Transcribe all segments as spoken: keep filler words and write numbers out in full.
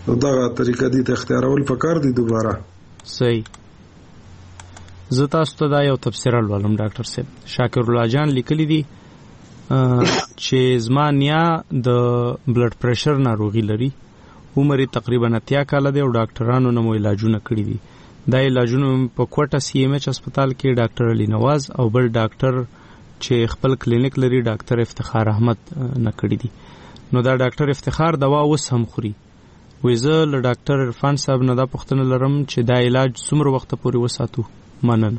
نو دغه طریقه دي ته اختیارول پکار دي دوباره. صحیح. زه تاسو ته دا یو تفسیر ولولم ډاکټر صاحب. شاکر الله جان لیکلی دي چې زما نیا د بلډ پریشر ناروغي لري، عمر یې تقریبا اتیا کاله دی او ډاکټرانو نه مو علاجونه کړي دي. دا علاجونه په کوټه سی ایم ایچ هسپتال کې ډاکټر علي نواز او بل ډاکټر چې خپل کلینیک لري ډاکټر افتخار احمد نه کړي دي. نو دا ډاکټر افتخار دوا اوس هم خوري. وې زه له ډاکټر عرفان صاحب نه دا پوښتنه لرم چې دا علاج څومره وخت پورې وساتو؟ مننه.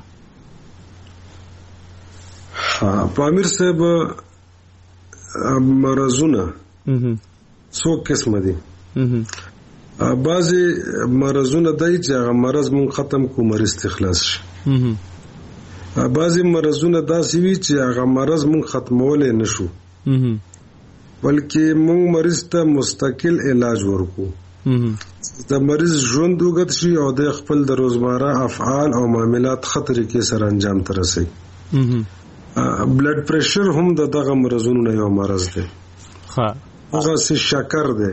پامیر صاحب مرضونه څو قسمه دي. بعضی مرضونه دای چې هغه مرض مون ختم کو مریض استخلاص شي. بعضی مرضونه داسې وي چې هغه مرض مون ختمول نه شو بلکې مون مریض ته مستقل علاج ورکو. د مریض ژوند وګت شي او د خپل د روزمره افعال او معاملات خطرې کې سره انجام ته رسي. بلډ پریشر هم د دغه مرزونو نه یو مرز دی. ها هغه سي شکر دی.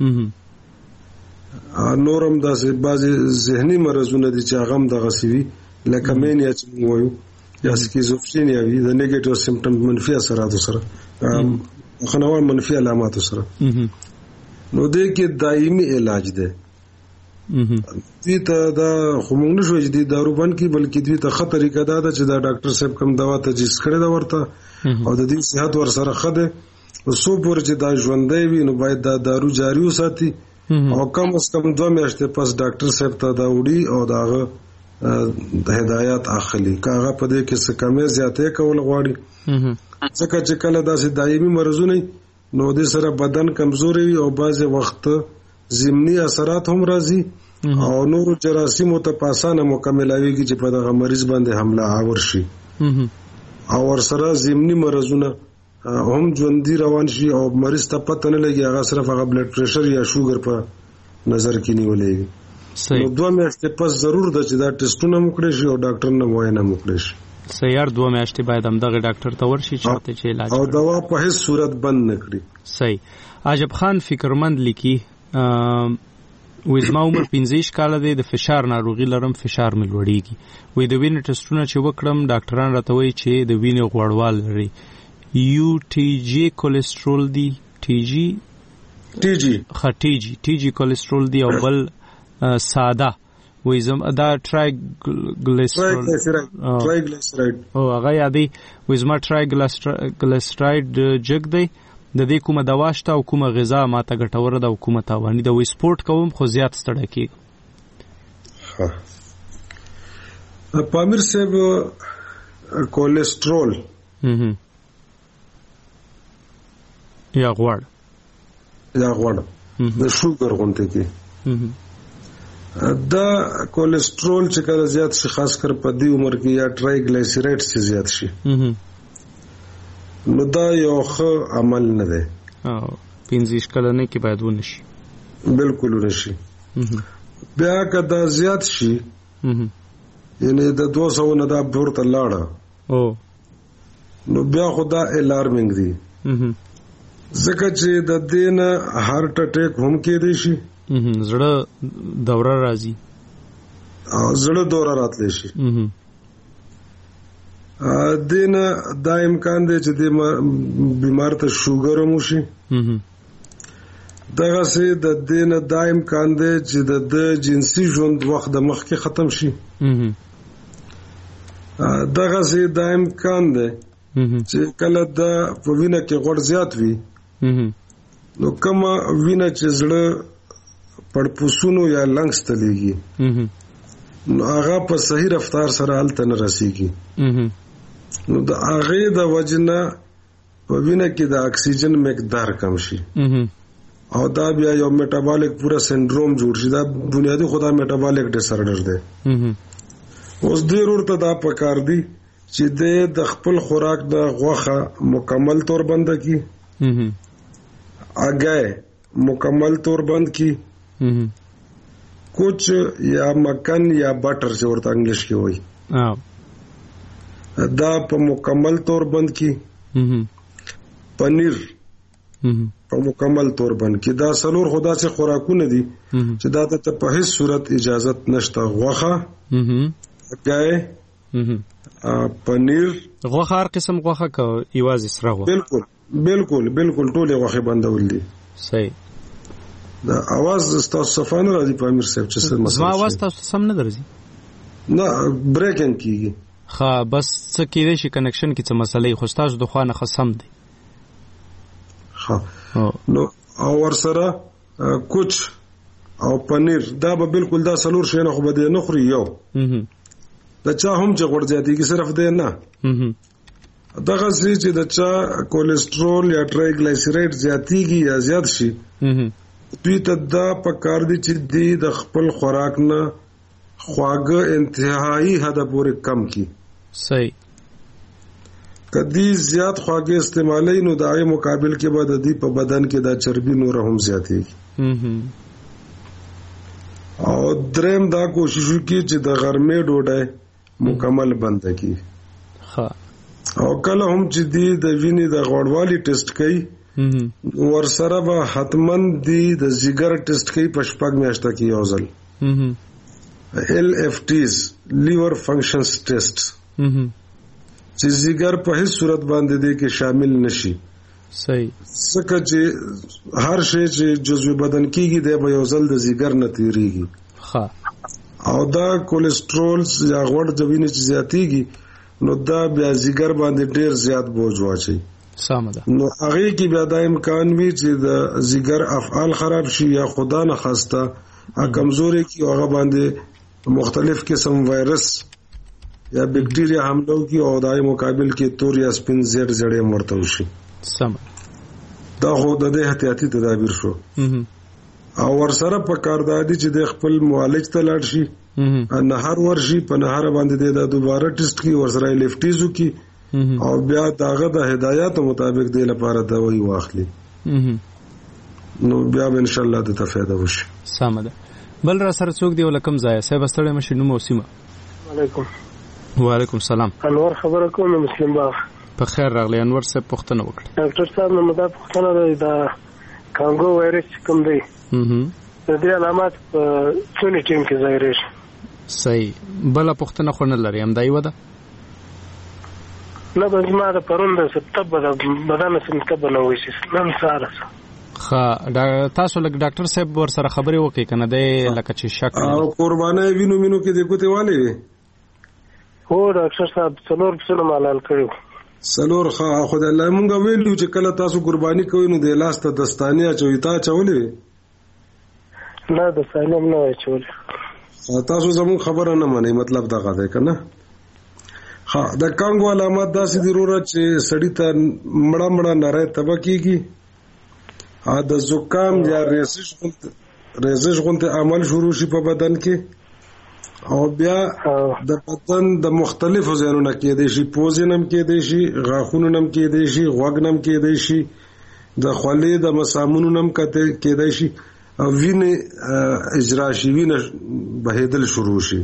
نورم داسې بعضی ذهني مرزونه دي چې هغه هم دغه سوي لکه مینیا چې وایو یا سکیزوفرینیا وي د نیگیټیو سیمپټم منفي اثرات سره خنوار منفي علامات سره. نو دې کې دایمي علاج دی. دوی ته دا خو مونږ نشو چې د دارو بند کی بلکې دوی ته خطر یې کدا ده چې دا ډاکټر صاحب کوم دوا تجویز کړی دا ورته او د دې صحت ور سره خده او سو پور چې دا ژوندې وي نو باید دا دارو جاری وساتي او کم از کم دوه میاشتې پس ډاکټر صاحب ته دا وړي او داغه د هدایت اخلي کاغه په دې کې څه کمې زیاتې کول غواړي. ځکه چې کله داسې دایمي مرزونه نو د سره بدن کمزوري وي او بعض وخت ضمني اثرات هم راځي او نور جراثیم ته پاسانه مکملويږي چې په دغه مریض باندې حمله آور شي او ورسره ضمني مرزونه هم ژوندۍ روان شي او مریض ته پته نه لګي هغه صرف هغه بلډ پریشر یا شوګر په نظر کې نیولې. نو دوه میاشتې پس ضرور ده چې دا ټیسټونه وکړي شي او ډاکټر نه معاینه وکړي شي. سیار دوه میاشتې باید هم دغه ډاکټر ته ورشي چې چې علاج او دوا په هیڅ صورت بند نه کړي. صحیح. عجب خان فکرمند لیکي وې زما عمر پنځه کاله دی، د فشار ناروغي لرم، فشار مې لوړیږي. وې د وینې ټیسټونه چې وکړم ډاکټران راته وایي چې د وینې غوړوال لري. یو ټي جي کولیسټرول دی، ټي جي ټي جي ښه ټي جي ټي جي کولیسټرول دی او بل ساده وې زم دا ټرایګلیسرایډ ټرایګلیسرایډ او هغه یادي وې زما ټرایګلیسرایډ جګ دی. د دې کومه دوا شته او کومه غذا ماته ګټوره ده او کومه تاواني ده؟ وې سپورت کوم خو زیات ستړی کېږم. پامیر صاحب کولیسټرول یا غوړ یا غوړ د شوګر غونډه کې دا کولیسټرول چې کله زیات شي خاص کر په دې عمر کې یا ټرایګلیسرایډ چې زیات شي نو دا یو ښه عمل نه دی. او پنځه کلنه کې باید ونشي. بالکل ونشي. بیا که دا زیات شي یعنی د دوه سوه نه دا پورته لاړه او نو بیا خو دا الارمینګ دی ځکه چې د دې نه هارت اٹیک هم کېدی شي، زړه دوره راځي او زړه دوره راتلی شي. دینه دا امکان دی چې د بیمار ته شوګر هم وشي. دغه سي د دینه دا امکان دی چې د جنسي ژوند وخت د مخ کې ختم شي. دغه سي دا امکان دی چې کله د وینه کې غوړ زیات وي نو کومه وینه چې زړه پړپوسونو یا لنګس ته لېږي نو هغه په صحیح رفتار سره هلته نه رسیږي. نو د هغې د وجنه په وینه کې د اکسیجن مقدار کم شي او دا بیا یو میټابولیک پورا سندروم جوړ شي. دا بنیادی خدا میټابولیک ډیسارډر دی. اوس ډېر ورته دا پکار دی چې د خپل خوراک د غوښه مکمل طور بند کی، اگے مکمل طور بند کی، کچھ یا مکن یا بٹر چې ورته انګلیش کې وایي دا په مکمل طور بند کی. پنیر په مکمل تور باندې دا سلور خدا سے خوراکونه دي چې دا ته په هیڅ صورت اجازت نشته. غوښه، ګای، پنیر، غوښه هر قسم غوښه کو ایوازي سره غوښه. بالکل بالکل بالکل ټول غوښه بندول دي. صحیح. دا आवाज تاسو صفانه راځي په امیر صاحب چې څه مسله. ما आवाज تاسو سم نه درځي. نه بریکینګ کیږي. ها بس څه کېدې شي کنیکشن کې څه مسلې خو تاسو د خوانه خصم دي. ها نو او ورسره کوچ او پنیر دا به بالکل دا سلور شي نه خو به نه خوري یو. دا چا هم چې غوړ زیاتېږي صرف دی نه. دغه سي چې د چا کولیسټرول یا ټرایګلیسیراید زیاتېږي یا زیات شي دوی ته دا پکار دي چې دی د خپل خوراک نه خواږه انتهایی حد پورې کم کی. صحیح. کدی زیات خواږه استعمالي نو دغه مقابل کې به د دې په بدن کې دا چربي نور هم زیاتېږي. او دریم دا کوشش وکړي چې د غرمې ډوډۍ مکمل بند کی. ها او کله هم چې دی د وینې د غوړوالي ټیسټ کوي ور سره به حتمن دی د جګر ټیسټ کوي په شپږ میاشتو کې یو ځل. ایل اف ټیز لیور فنکشنز ټیسټ چې جګر په هیڅ صورت باندې دی کې شامل نشي. صحیح. څنګه چې هر شی چې جزو بدن کېږي دی به یو ځل د جګر نه تیریږي. ها او دا کولیسټرول یا غوړ د وینې چې زیاتېږي نو دا بیا جګر باندې ډیر زیات بوج واچي. سم ده. نو هغه کې بیا د امکان وي چې د جګر افعال خراب شي یا خدا نه خواسته ا کمزوري کې هغه باندې مختلف قسم وایرس یا بیکټیریا حمله کوي او دای مقابل کې تور یا سپین زیړ زړې مرته شي. سم. دا خو د دې احتیاطي تدابیر شو. او ورسره په کاردادي چې د خپل معالج ته لاړ شي نه هر ورشي په نه هر باندې د دوباره ټیسټ کی ورسره لیفټیزو کی او بیا داغه د هدایت مطابق د لپاره دوايي واخلي. نو بیا ان شاء الله د تفاده وشي. سم ده. بل را سره څوک دی ولکم ځای صاحب ستړی مشي نو موسمه. وعلیکم. وعلیکم سلام. انور خبره کوم مسلم باغ. په خیر راغلی انور صاحب پوښتنه وکړه. ډاکټر صاحب نو مدا پوښتنه ده د کانګو وایرس کوم دی؟ هم د دې علامات په څونی ټیم کې ظاهر شي. صحیح. بل پوښتنه خو نه لري هم دای ودا. نه بس ما د پرون د سپتمبر د بدن سپتمبر نو وشي نن ساره. خا تاسو لکه ډاکټر صاحب ور سره خبرې وکړي کنه د لکه چې شک او قربانای وینو مينو کې د کوته والي. هو ډاکټر صاحب څلور څلور مالال کړو. سلور خا خدای الله مونږ ویلو چې کله تاسو قرباني کوئ نو د لاس ته دستانیا چويتا چولې. نه د سالم نه چولې. تاسو زموږ خبره نه مانی مطلب دا غاده کنه. ها د کانګو علامات داسې ضرورت چې سړی ته مړه مړه نری تبه کیږي. ا د زکام یا ریزش ریزش غونته عمل شروع شي په بدن کې او بیا د بدن د مختلفو ځایونو کې د شي پوزینم کې د شي غاښونو نم کې د شي غوږنم کې د شي د خولې د مسامونو نم کې د شي او وینې اجرا شي وینې بهیدل شروع شي.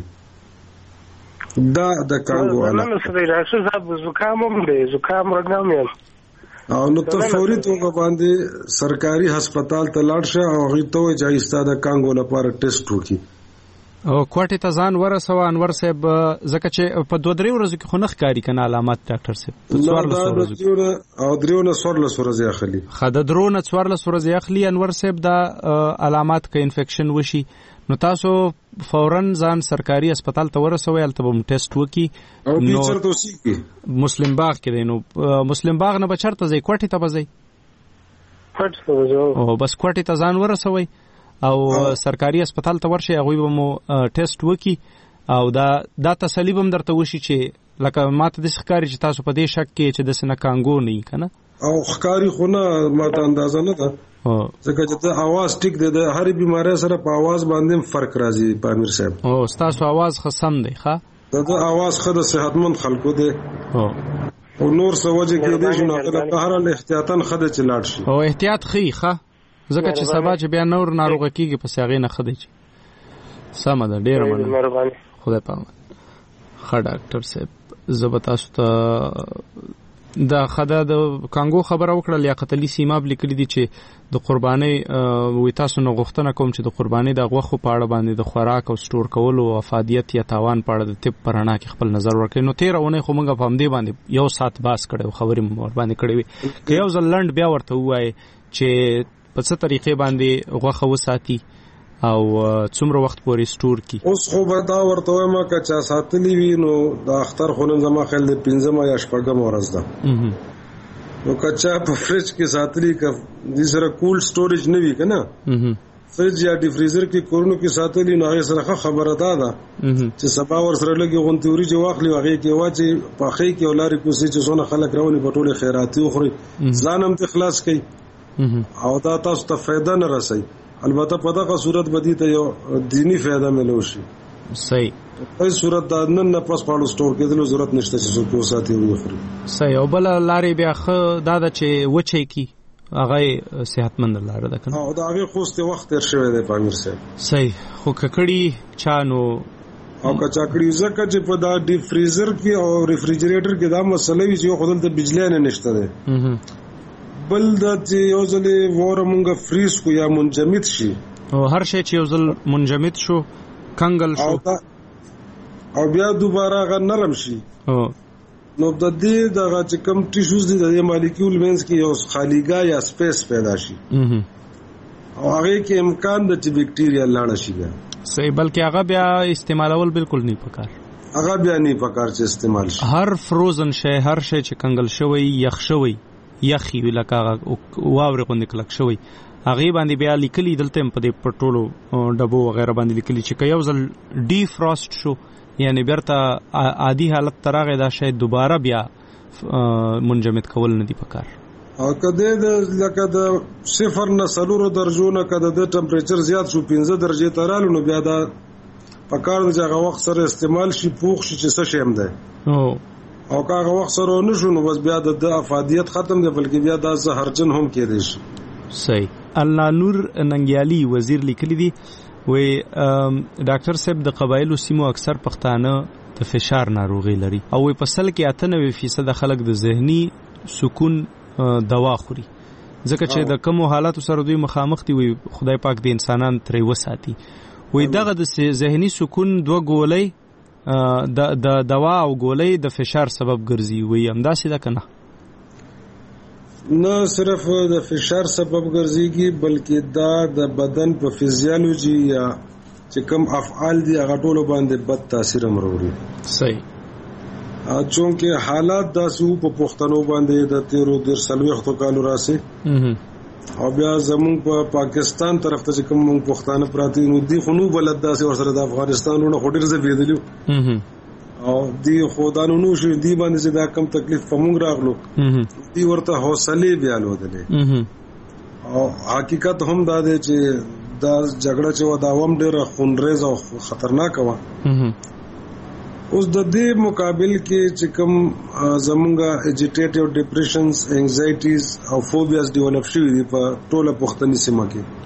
دا د کانګو علامه نه سره ډاکټر صاحب زکام هم دی زکام رګام یم او نو ته فوري توګه باندې سرکاري هسپتال ته لاړ شه او هغه ته چې ایستاده کانګو لپاره ټیسټ وکړي او کوټه ته ځان ورسوه انور صاحب زکه چې په دوه درې ورځې کې خنخ کاری کنه علامات ډاکټر صاحب څوارلس ورځې او دریونه څوارلس ورځې اخلي. خاله درونه څوارلس ورځې اخلي انور صاحب دا علامات کې انفیکشن وشي نو تاسو فورن ځان سرکاري هسپتال ته ورسوي البته به ټیسټ وکي او ټیچر ته وسی مسلم باغ کې نو مسلم باغ نه بچرته ځي کوټه ته بځي کوټه ته ځو او بس کوټه ته ځان ورسوي او سرکاري هسپتال ته ورشي هغه به مو ټیسټ وکي او دا دا تسلی به درته وشي چې لکه ماته د ښکاری چې تاسو په دې شک کې چې د سینه کانګو نه کنه او ښکاری خو نه ماته اندازه نه ده ځکه چې ته आवाज ټیک دی د هر بیماری سره په आवाज باندې فرق راځي پامیر صاحب. او تاسو आवाज خصم دی ښا دا आवाज خد صحتمند خلکو دی او او نور څه وجه کې دی چې نه هر ال احتیاطاً خد چې لاړ شي او احتیاط خي ښا ځکه چې سبا چې بیا نور ناروغ کیږي په ساغې نه خدای چې سم ده ډیر مننه خدای پامه. ښه ډاکټر صاحب زه به تاسو ته د خدا د کانګو خبره وکړه لیاقت علي سیماب لیکلي دي چې د قرباني وې تاسو نه غوښتنه کوم چې د قرباني د غوښو په اړه باندې د خوراک او سٹور کولو او افادیت یا تاوان په اړه د طب پرانا کې خپل نظر ورکړي. نو تیر اونۍ خو موږ په همدې باندې یو سات باس کړو خبرې مور باندې کړې وي که یو ځل لنډ بیا ورته وایي چې په څه طریقې باندې غوښه وساتي او څومره وخت پورې سٹور کی. اوس خو به دا ورته وایم که چا ساتلی وي نو د اختر خو نن زما خیال د پنځمه یا شپږمه ورځ ده نو که چا په فریج کې ساتلی که دې سره کول سټوریج نه وي که نه فریج یا ډیفریزر کې کورونو کې ساتلی نو هغې سره ښه خبره دا ده چې سبا ور سره لږې غونتې وریجې واخلي هغې کې واچي پخې کې او لارې کوسې چې څونه خلک راولي په ټولې خیراتي وخوري ځان هم ترې خلاص کوي او دا تاسو ته فایده نه رسوي. البته په دغه صورت باندې ته یو دینی فایده ملو شي. صحیح. په صورت دا نن نه پس پاړو سٹور کېدلو ضرورت نشته چې څوک وساتي او خوري. صحیح. او بل لارې بیا خو دا د چې وچی کی هغه صحتمند لاره ده کنه. او دا هغه خوسته وخت تر شوی دی پامیر صاحب. صحیح. خو ککړی چانو او کچاکړی زکه چې په دا ډیپ فریزر کې او ریفریجریټر کې دا مسله وی چې خودل ته بجلی نه نشته ده. بل د چې یو ځل وره مونږه فریز کو یا منجمد شي او هر شی چې یو ځل منجمد شو کنګل شو او بیا دوباره غ نرم شي او نو د دې دغه چې کم ټیشوز دي د مالیکول مینس کې یو خالیګا یا سپیس پیدا شي او هغه کې امکان د چې بکټیریا لاړ شي بیا. صحیح. بلکې هغه بیا استعمالول بالکل نه پکار. هغه بیا نه پکار چې استعمال شي. هر فروزن شی هر شی چې کنګل شوی یخ شوی یخی لکه واورې غوندې کلک شوی هغې باندې بیا لیکلي دلته په دې پټولو ډبو وغیره باندې لیکلي چې که یو ځل ډی فراسټ شو یعنی بیرته عادي حالت ته راغی دا شاید دوباره بیا منجمد کول نه دي پکار. او که د لکه د صفر نه څلورو درجو نه که د ټمپریچر زیات شو پنځه درجې ته رالو نو بیا دا پکار ده چې هغه وخت سره استعمال شي پوخ شي چې څه شی هم دی او که هغه وخت سره نه شو نو بس بیا د افادیت ختم دی بلکې بیا دا زهرجن هم کېدی شي. صحیح. الله نور ننګیالي وزیر لیکلی دی وی ډاکټر صاحب د قبایلو سیمو اکثر پښتانه د فشار ناروغي لري او وی په سل کې اته نوي فیصد خلک د ذهني سکون دوا خوري ځکه چې د کومو حالاتو سره دوی مخامخ دي وي خدای پاک د انسانان ترې وساتي. وی دغه د ذهني سکون دوه ګولۍ د د دوا او ګولۍ د فشار سبب ګرځي وي همداسې ده کنه؟ نه صرف د فشار سبب ګرځيږي بلکې دا د بدن په فزیالوجي یا چې کوم افعال دي هغه ټول باندې بد تاثیر هم وروړي. صحیح. چونکه حالات داسې په پښتنو باندې د تیرو در سلويختو کالو راسي او بیا زمون په پا پاکستان طرف ته کوم مونږ پښتانه پراتی نو دی خو نو بلد داسې ورسره د افغانستانونو خډیر زبیدلیو او دی خدانونو شو دی باندې چې دا کم تکلیف پمونږ راغلو دی ورته حوصله بیا لودلې او حقیقت هم دا دی چې دا جګړه چې و دا وم ډیره خونریز او خطرناک و. اوس د دې مقابل کې چې کوم زمونږه اجیټیټیو ډیپریشنز انزایټیز او فوبیاز ډیولپ شوي دي په ټوله پښتني سیمه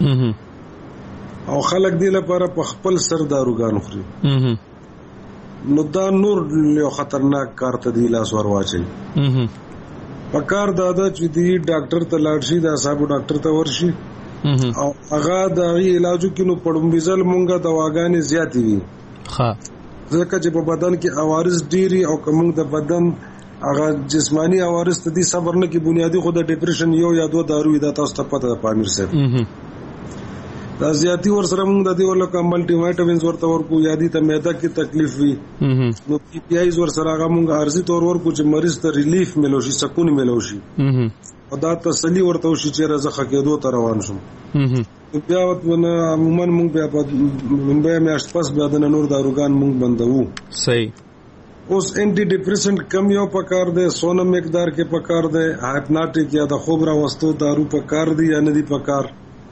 کې او خلک دې لپاره په خپل سر داروګان خوري نو دا نور یو خطرناک کار ته دی لاس ور واچي. په کار دا ده چې دی ډاکټر ته لاړ شي د اعصابو ډاکټر ته ورشي او هغه د علاجو کې نو پړمبیزل مونږه دواګانې زیاتې وي ښه ځکه چې په بدن کې عوارض ډيري او کوم د بدن هغه جسمانی عوارض ته دي صبر نه کې بنیادی خو د ډیپریشن یو یا دوه دارو دا تاسو ته پته ده پامیر صاحب دا زیاتی ور سره موږ د دې ورلکه ملټي وایټامینز ورته ورکو یادی ته معده کې تکلیف وي نو پی پی آیز ور سره هغه موږ ارزي تور ورکو چې مریض ته ریلیف ملو شي سکون ملو شي او دا تسلی ورته شي چې رزخه کېدو ته روان شم. بیا ونه عموما موږ بیا په ممبئی میاشت پس بیا د نور داروګان موږ بندوو. صحیح. اوس انټي ډیپریسنټ کم یو پکار دی سونه مقدار کې پکار دی هایپناټیک یا د خوب را وستو دارو پکار دی یا نه دی پکار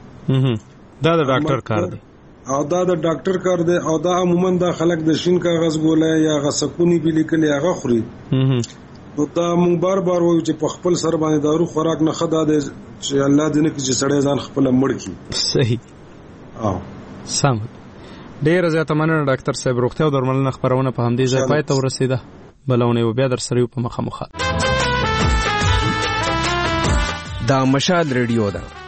دا د ډاکټر کار دی او دا د ډاکټر کار دی او دا عموما د خلک د شین کاغذ ګولای یا غسکونی به لیکل هغه خوري نو دا مونږ بار بار وایو چې په خپل سر باندې دارو خوراک نه خدا دی چې الله دې نه کړي چې سړی ځان خپل مړ کړي. صحیح. او سم ډیر زیاته مننه ډاکټر صاحب. روغتیا او درملنه خبرونه په همدې ځای پای ته ورسیده. بلونه بیا در سره په مخه مخه دا مشال ریډیو ده.